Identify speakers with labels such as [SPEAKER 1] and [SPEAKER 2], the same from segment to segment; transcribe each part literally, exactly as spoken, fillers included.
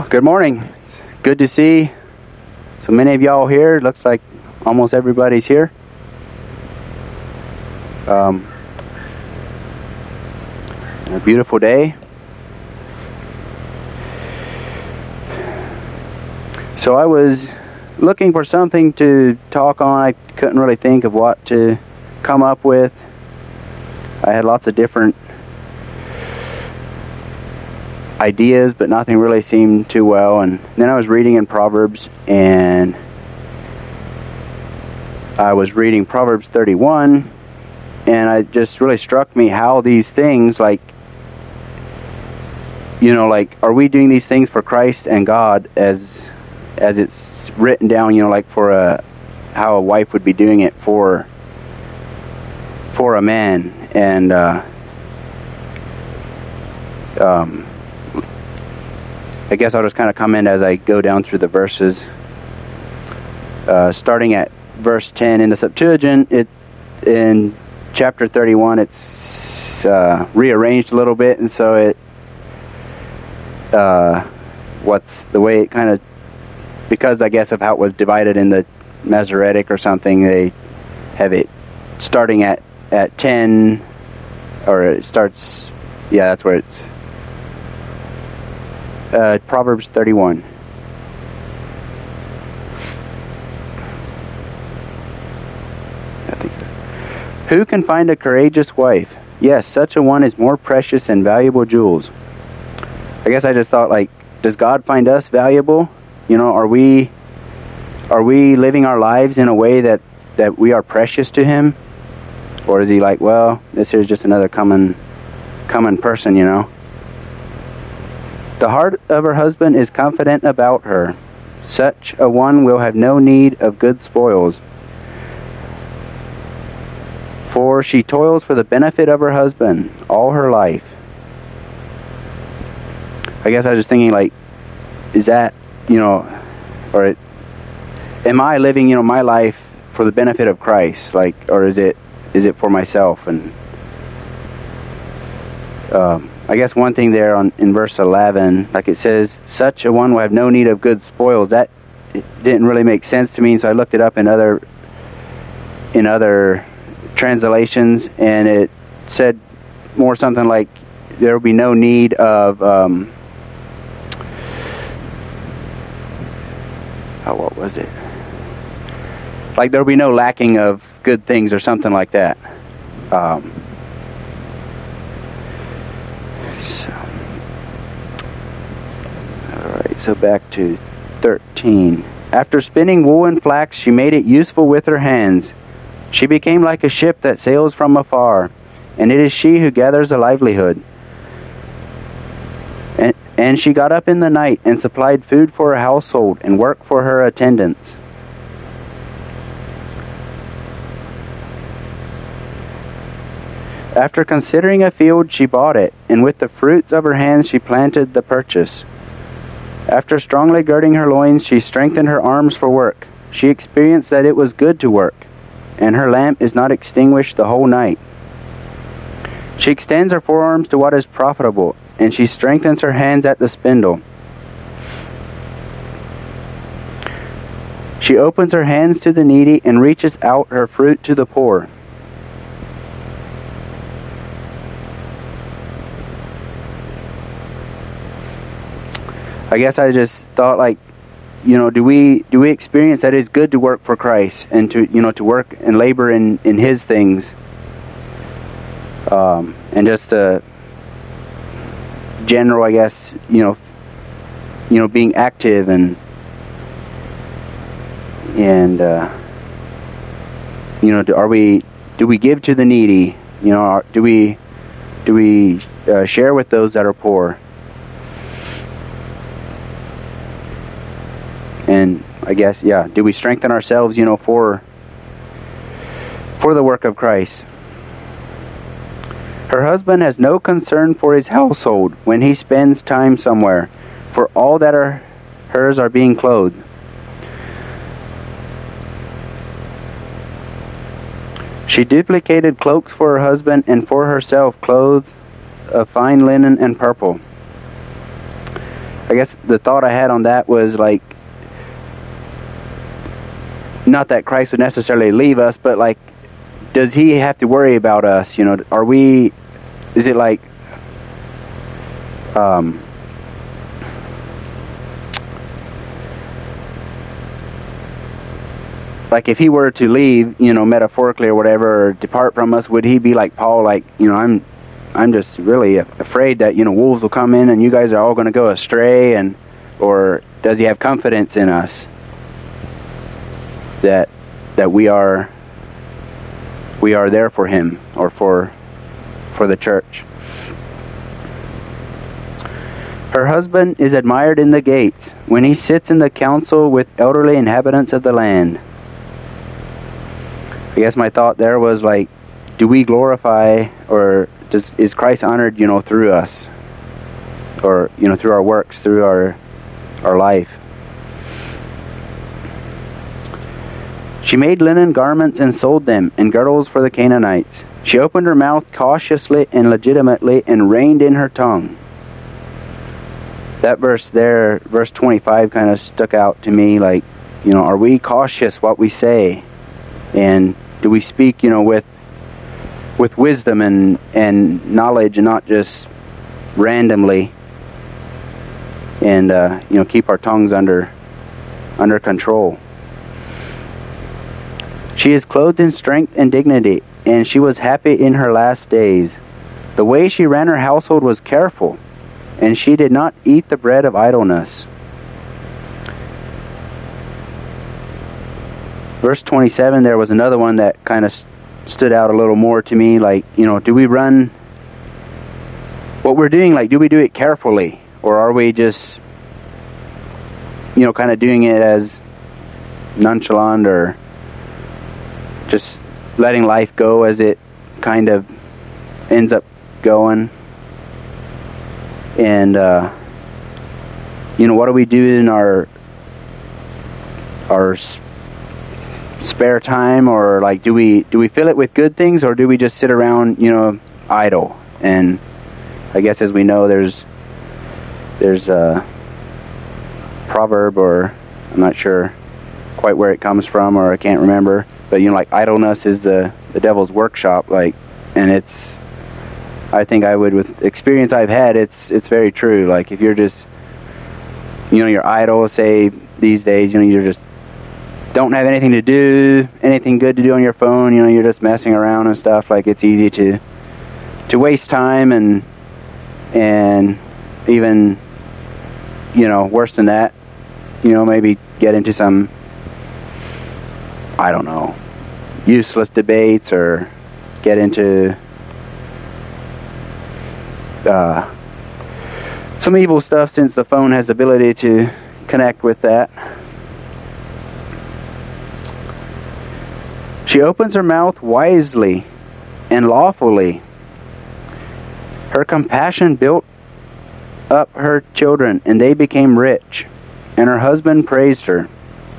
[SPEAKER 1] Well, good morning. It's good to see so many of y'all here. It looks like almost everybody's here. Um, a beautiful day. So I was looking for something to talk on. I couldn't really think of what to come up with. I had lots of different ideas, but nothing really seemed too well. And then I was reading in Proverbs, and I was reading Proverbs thirty-one, and it just really struck me how these things, like, you know, like, are we doing these things for Christ and God as as it's written down, you know, like for a how a wife would be doing it for for a man. And uh, um, I guess I'll just kind of comment as I go down through the verses. Uh, starting at verse ten in the Septuagint, it in chapter thirty-one, it's uh, rearranged a little bit, and so it uh, what's the way it kind of, because I guess of how it was divided in the Masoretic or something, they have it starting at at ten, or it starts, yeah, that's where it's. Uh, Proverbs thirty-one. I think. Who can find a courageous wife? Yes, such a one is more precious than valuable jewels. I guess I just thought, like, does God find us valuable? You know, are we are we living our lives in a way that, that we are precious to Him? Or is He like, well, this is just another common common person, you know? The heart of her husband is confident about her. Such a one will have no need of good spoils. For she toils for the benefit of her husband all her life. I guess I was just thinking, like, is that, you know, or it, am I living, you know, my life for the benefit of Christ? Like, or is it, is it for myself? And um, I guess one thing there on in verse eleven, like it says, such a one will have no need of good spoils. That it didn't really make sense to me, so I looked it up in other in other translations, and it said more something like there will be no need of um, oh, what was it? Like there will be no lacking of good things or something like that. Um, So, alright, so back to thirteen. After spinning wool and flax, she made it useful with her hands. She became like a ship that sails from afar, and it is she who gathers a livelihood. And, and she got up in the night and supplied food for her household and work for her attendants. After considering a field, she bought it, and with the fruits of her hands she planted the purchase. After strongly girding her loins, she strengthened her arms for work. She experienced that it was good to work, and her lamp is not extinguished the whole night. She extends her forearms to what is profitable, and she strengthens her hands at the spindle. She opens her hands to the needy and reaches out her fruit to the poor. I guess I just thought, like, you know, do we do we experience that it's good to work for Christ and to, you know, to work and labor in, in His things, um, and just uh, general, I guess, you know, you know, being active and and uh, you know, do, are we do we give to the needy? You know, are, do we do we uh, share with those that are poor? And I guess, yeah, do we strengthen ourselves, you know, for for the work of Christ? Her husband has no concern for his household when he spends time somewhere, for all that are hers are being clothed. She duplicated cloaks for her husband, and for herself clothes of fine linen and purple. I guess the thought I had on that was like, not that Christ would necessarily leave us, but like, does he have to worry about us? You know, are we, is it like, um, like if he were to leave, you know, metaphorically or whatever, or depart from us, would he be like Paul, like, you know, I'm, I'm just really afraid that, you know, wolves will come in and you guys are all going to go astray, and, or does he have confidence in us that, that we are, we are there for him, or for, for the church? Her husband is admired in the gates, when he sits in the council with elderly inhabitants of the land. I guess my thought there was like, do we glorify, or does, is Christ honored, you know, through us, or, you know, through our works, through our, our life? She made linen garments and sold them, and girdles for the Canaanites. She opened her mouth cautiously and legitimately, and reined in her tongue. That verse there, verse twenty-five, kind of stuck out to me, like, you know, are we cautious what we say? And do we speak, you know, with with wisdom and, and knowledge, and not just randomly, and, uh, you know, keep our tongues under under control? She is clothed in strength and dignity, and she was happy in her last days. The way she ran her household was careful, and she did not eat the bread of idleness. Verse twenty-seven, there was another one that kind of stood out a little more to me, like, you know, do we run what we're doing, like, do we do it carefully, or are we just, you know, kind of doing it as nonchalant, or just letting life go as it kind of ends up going? And uh, you know, what do we do in our our spare time, or like, do we do we fill it with good things, or do we just sit around, you know, idle? And I guess, as we know, there's there's a proverb, or I'm not sure quite where it comes from, or I can't remember, but, you know, like, idleness is the the devil's workshop, like, and it's, I think I would, with experience I've had, it's it's very true. Like, if you're just, you know, you're idle, say these days, you know, you're just don't have anything to do, anything good to do on your phone, you know, you're just messing around and stuff, like, it's easy to to waste time, and and even, you know, worse than that, you know, maybe get into some, I don't know, useless debates, or get into uh, some evil stuff, since the phone has the ability to connect with that. She opens her mouth wisely and lawfully. Her compassion built up her children, and they became rich, and her husband praised her.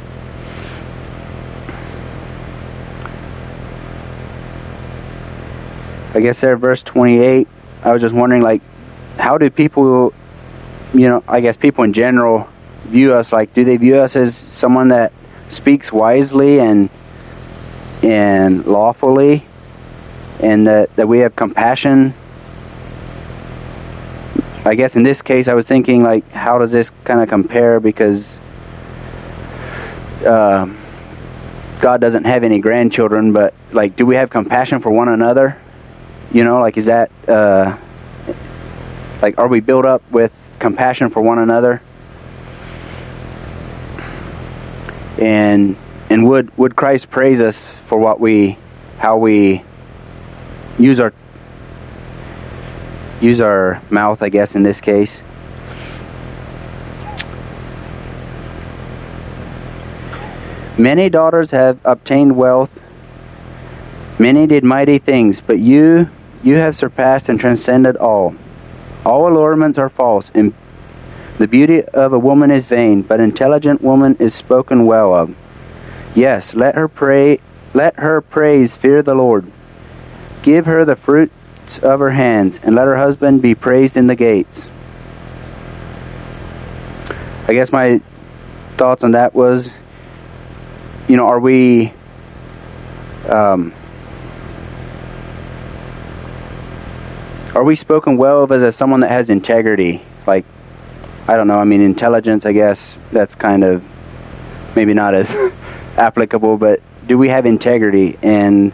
[SPEAKER 1] I guess there, verse twenty-eight, I was just wondering, like, how do people, you know, I guess people in general view us? Like, do they view us as someone that speaks wisely and and lawfully, and that, that we have compassion? I guess in this case I was thinking, like, how does this kind of compare, because uh, God doesn't have any grandchildren, but, like, do we have compassion for one another? You know, like, is that, uh, like, are we built up with compassion for one another? And and would would Christ praise us for what we, how we use our use our mouth, I guess, in this case? Many daughters have obtained wealth, many did mighty things, but you you have surpassed and transcended all. All allurements are false, and the beauty of a woman is vain, but intelligent woman is spoken well of. Yes, let her pray, let her praise fear the Lord. Give her the fruits of her hands, and let her husband be praised in the gates. I guess my thoughts on that was, you know, are we um, are we spoken well of as someone that has integrity? Like, I don't know, I mean, intelligence, I guess, that's kind of maybe not as applicable, but do we have integrity, and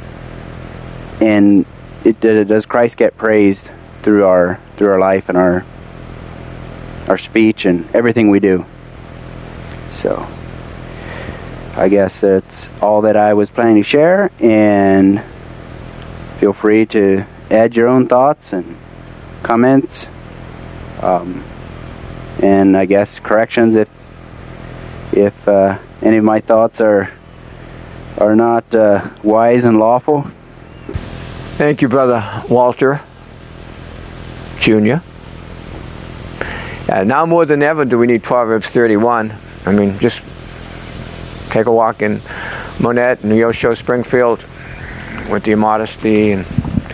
[SPEAKER 1] and it, does Christ get praised through our through our life and our our speech and everything we do? So I guess that's all that I was planning to share, and feel free to add your own thoughts and comments, um, and I guess corrections if if uh, any of my thoughts are are not uh, wise and lawful.
[SPEAKER 2] Thank you, Brother Walter Junior Uh, now more than ever do we need Proverbs thirty-one. I mean, just take a walk in Monette, Neosho, Springfield, with the immodesty and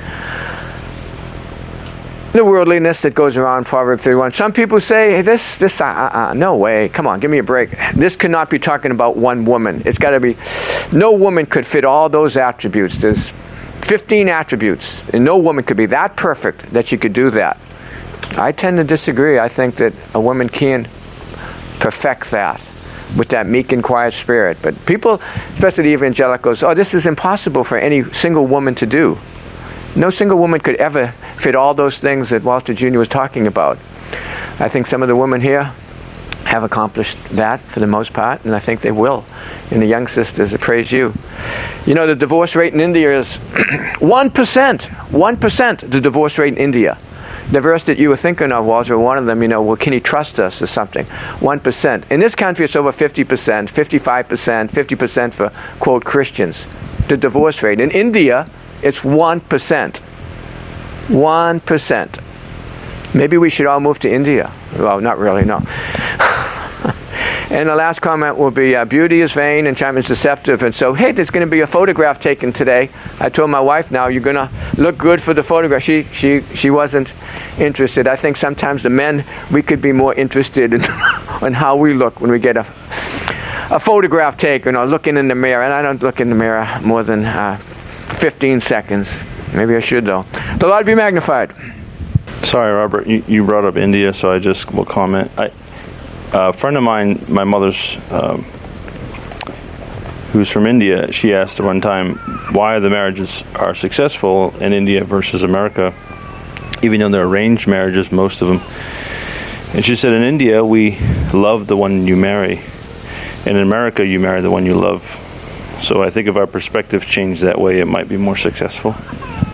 [SPEAKER 2] the worldliness that goes around Proverbs thirty-one. Some people say, hey, this, this, uh, uh, no way, come on, give me a break. This cannot be talking about one woman. It's got to be, no woman could fit all those attributes. There's fifteen attributes, and no woman could be that perfect that she could do that. I tend to disagree. I think that a woman can perfect that with that meek and quiet spirit. But people, especially the evangelicals, oh, this is impossible for any single woman to do. No single woman could ever fit all those things that Walter Junior was talking about. I think some of the women here have accomplished that for the most part, and I think they will. And the young sisters that praise you. You know, the divorce rate in India is one percent. one percent the divorce rate in India. The verse that you were thinking of, Walter, one of them, you know, well, can he trust us or something? one percent. In this country, it's over fifty percent, fifty-five percent, fifty percent for, quote, Christians. The divorce rate. In India, it's one percent. one percent. Maybe we should all move to India. Well, not really, no. And the last comment will be, uh, beauty is vain and charm is deceptive. And so, hey, there's going to be a photograph taken today. I told my wife now, you're going to look good for the photograph. She she she wasn't interested. I think sometimes the men, we could be more interested in, in how we look when we get a, a photograph taken or looking in the mirror. And I don't look in the mirror more than uh, fifteen seconds. Maybe I should, though. The Lord be magnified.
[SPEAKER 3] Sorry, Robert, you, you brought up India, so I just will comment. I, a friend of mine, my mother's, um, who's from India, she asked at one time why the marriages are successful in India versus America, even though they're arranged marriages, most of them. And she said, in India, we love the one you marry. And in America, you marry the one you love. So I think if our perspective changed that way, it might be more successful.